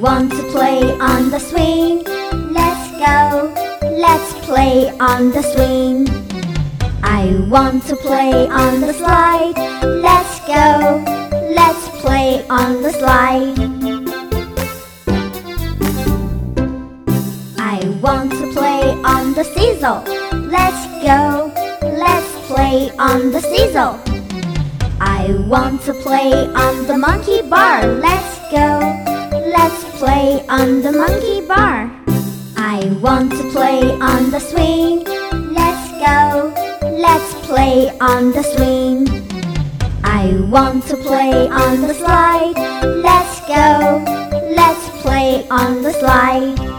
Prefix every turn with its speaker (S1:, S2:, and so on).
S1: want to play on the swing. Let's go, let's play on the swing. I want to play on the slide. Let's go, let's play on the slide. I want to play on the seesaw. Let's go, let's play on the seesaw. I want to play on the monkey bar. Let's go, let's play on the monkey bar. I want to play on the swing. Let's go, let's play on the swing. I want to play on the slide. Let's go, let's play on the slide.